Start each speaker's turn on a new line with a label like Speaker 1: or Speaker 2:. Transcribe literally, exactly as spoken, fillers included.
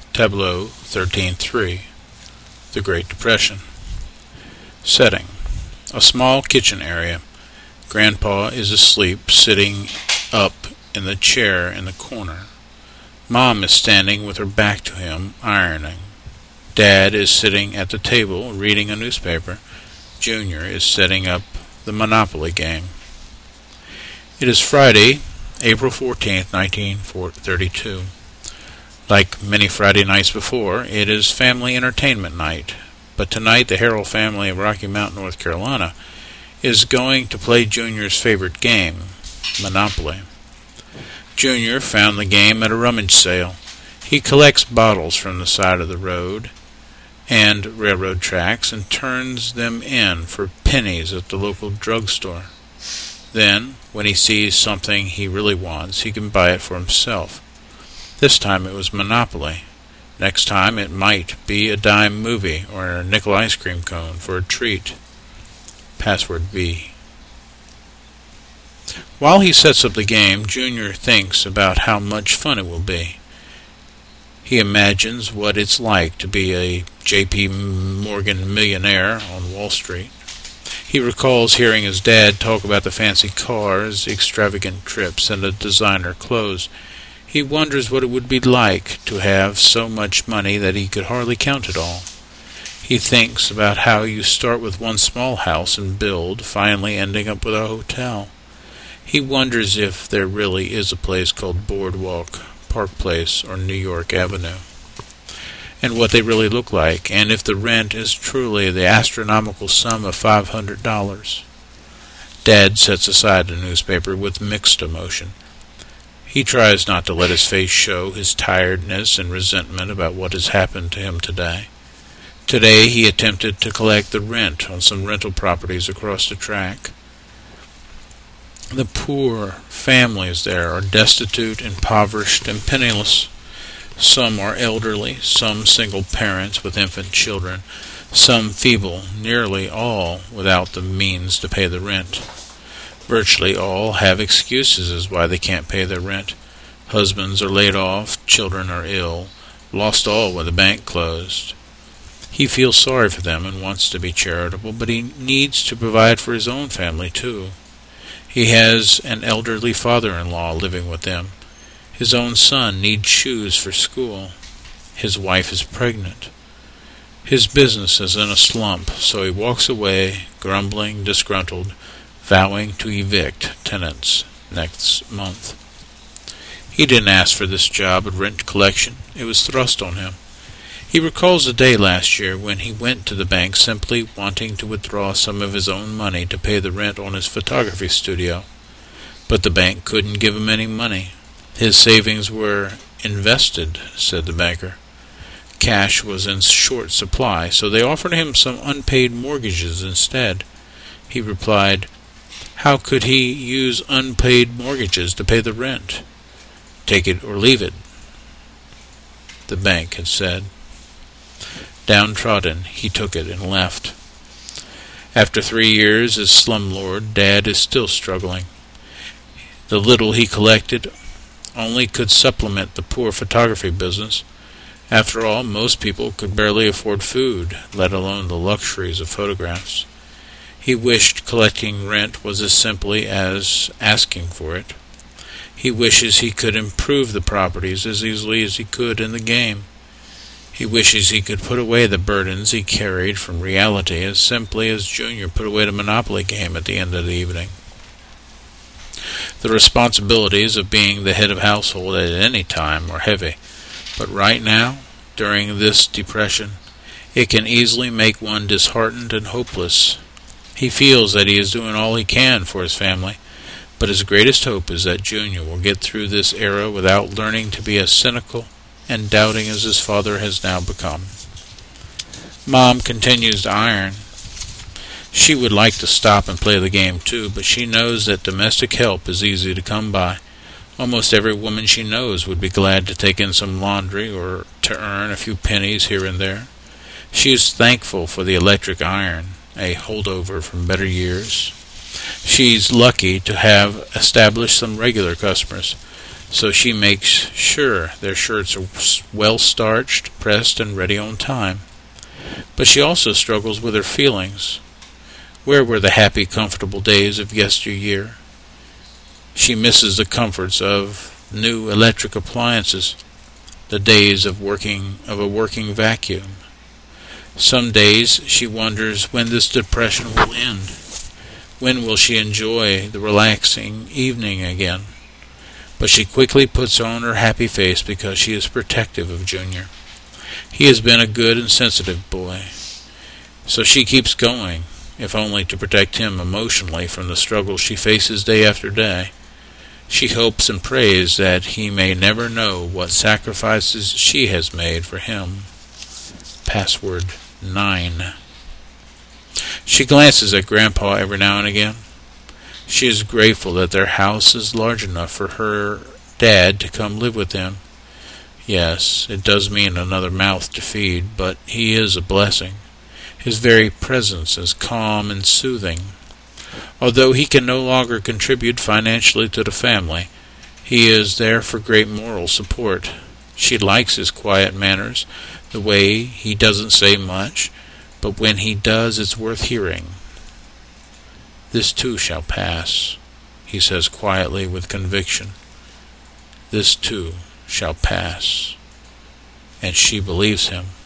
Speaker 1: Tableau thirteen three. The Great Depression. Setting: a small kitchen area. Grandpa is asleep, sitting up in the chair in the corner. Mom is standing with her back to him, ironing. Dad is sitting at the table, reading a newspaper. Junior is setting up the Monopoly game. It is Friday, April fourteenth, nineteen thirty-two. Like many Friday nights before, it is family entertainment night. But tonight the Harrell family of Rocky Mount, North Carolina, is going to play Junior's favorite game, Monopoly. Junior found the game at a rummage sale. He collects bottles from the side of the road and railroad tracks and turns them in for pennies at the local drugstore. Then, when he sees something he really wants, he can buy it for himself. This time it was Monopoly. Next time it might be a dime movie or a nickel ice cream cone for a treat. Password V. While he sets up the game, Junior thinks about how much fun it will be. He imagines what it's like to be a J P Morgan millionaire on Wall Street. He recalls hearing his dad talk about the fancy cars, extravagant trips, and the designer clothes. He wonders what it would be like to have so much money that he could hardly count it all. He thinks about how you start with one small house and build, finally ending up with a hotel. He wonders if there really is a place called Boardwalk, Park Place, or New York Avenue, and what they really look like, and if the rent is truly the astronomical sum of five hundred dollars. Dad sets aside the newspaper with mixed emotion. He tries not to let his face show his tiredness and resentment about what has happened to him today. Today he attempted to collect the rent on some rental properties across the track. The poor families there are destitute, impoverished, and penniless. Some are elderly, some single parents with infant children, some feeble, nearly all without the means to pay the rent. Virtually all have excuses as why they can't pay their rent. Husbands are laid off, children are ill, lost all when the bank closed. He feels sorry for them and wants to be charitable, but he needs to provide for his own family too. He has an elderly father-in-law living with them. His own son needs shoes for school. His wife is pregnant. His business is in a slump, so he walks away, grumbling, disgruntled, vowing to evict tenants next month. He didn't ask for this job at rent collection. It was thrust on him. He recalls a day last year when he went to the bank simply wanting to withdraw some of his own money to pay the rent on his photography studio. But the bank couldn't give him any money. His savings were invested, said the banker. Cash was in short supply, so they offered him some unpaid mortgages instead. He replied, how could he use unpaid mortgages to pay the rent? Take it or leave it, the bank had said. Downtrodden, he took it and left. After three years as slumlord, Dad is still struggling. The little he collected only could supplement the poor photography business. After all, most people could barely afford food, let alone the luxuries of photographs. He wished collecting rent was as simply as asking for it. He wishes he could improve the properties as easily as he could in the game. He wishes he could put away the burdens he carried from reality as simply as Junior put away the Monopoly game at the end of the evening. The responsibilities of being the head of household at any time are heavy, but right now, during this depression, it can easily make one disheartened and hopeless. He feels that he is doing all he can for his family, but his greatest hope is that Junior will get through this era without learning to be as cynical and doubting as his father has now become. Mom continues to iron. She would like to stop and play the game too, but she knows that domestic help is easy to come by. Almost every woman she knows would be glad to take in some laundry or to earn a few pennies here and there. She is thankful for the electric iron, a holdover from better years. She's lucky to have established some regular customers. so she makes sure their shirts are well starched, pressed, and ready on time. But she also struggles with her feelings. Where were the happy, comfortable days of yesteryear? She misses the comforts of new electric appliances, the days of working of a working vacuum. Some days she wonders when this depression will end. When will she enjoy the relaxing evening again? But she quickly puts on her happy face because she is protective of Junior. He has been a good and sensitive boy. So she keeps going, if only to protect him emotionally from the struggles she faces day after day. She hopes and prays that he may never know what sacrifices she has made for him. Password nine. She glances at Grandpa every now and again. She is grateful that their house is large enough for her dad to come live with them. Yes, it does mean another mouth to feed, but he is a blessing. His very presence is calm and soothing. Although he can no longer contribute financially to the family, he is there for great moral support. She likes his quiet manners, the way he doesn't say much, but when he does, it's worth hearing. This too shall pass, he says quietly with conviction. This too shall pass. And she believes him.